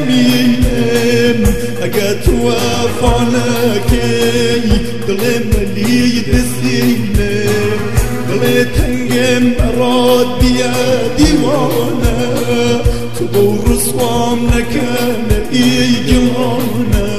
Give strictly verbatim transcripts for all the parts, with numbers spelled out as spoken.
بمینم اگه تو افانکی دل ملی دسینه دل تنگم برات بیا دیوانه تو بو رسوام نکنه ای جوانه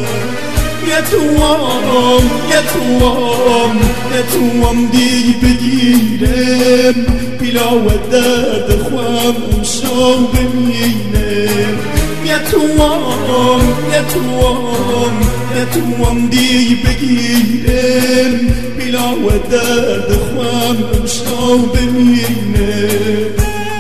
یتوام یتوام یتوام دی بگیرم بلا و درد خوام امشو بمینم یتوام یتوام یتوام دی بگیرم بلا و درد خوام امشو بمینم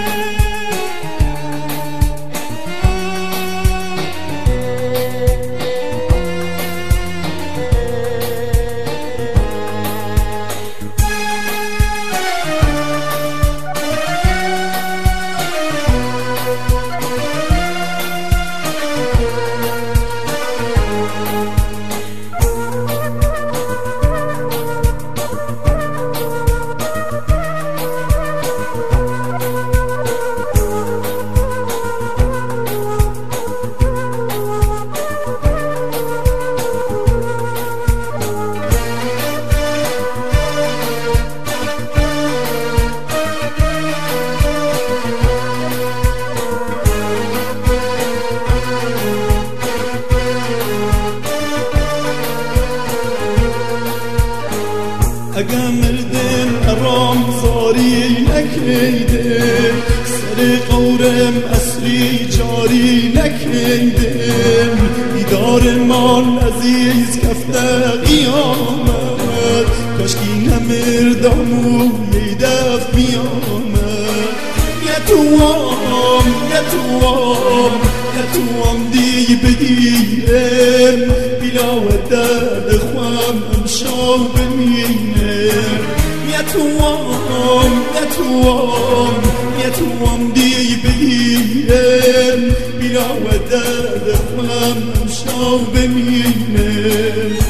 اگه مردم ارام زاری نکیدم سر قورم اسری جاری نکیدم دیدار مال عزیز کفته قیامت کاشکی نمردم و یدف میامد یتوام یتوام یتوام دی بگیرم بلا و درد خوام امشو بمینم یتوام یتوام یتوام دی بگیرم بلا و درد خوام امشو بمینم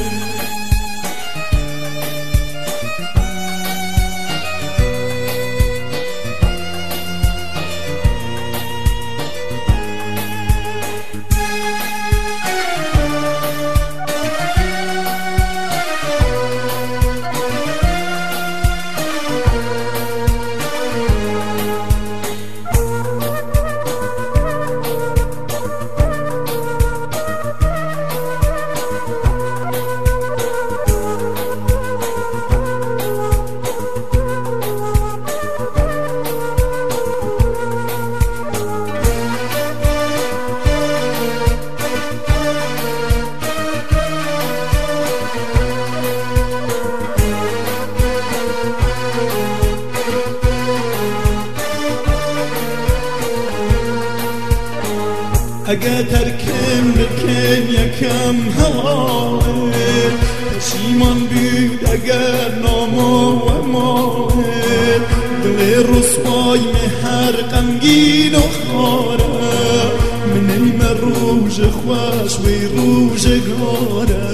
اگه ترکم بکن یکم حواله پشیمان بود اگر نامو و ماله دل رسوای مهر غمگین و خاره منیم روژ خوش وی روژگاره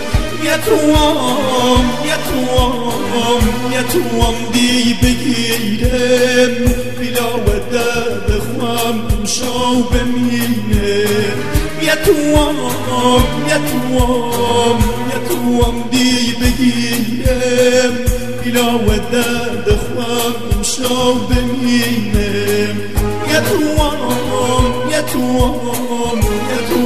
یتوام یتوام یتوام دی بگیرم بلا و درد خوام امشو بمینم یتوام یتوام یتوام دی بگیرم بلا و درد خوام امشو بمینم یتوام یتوام یتوام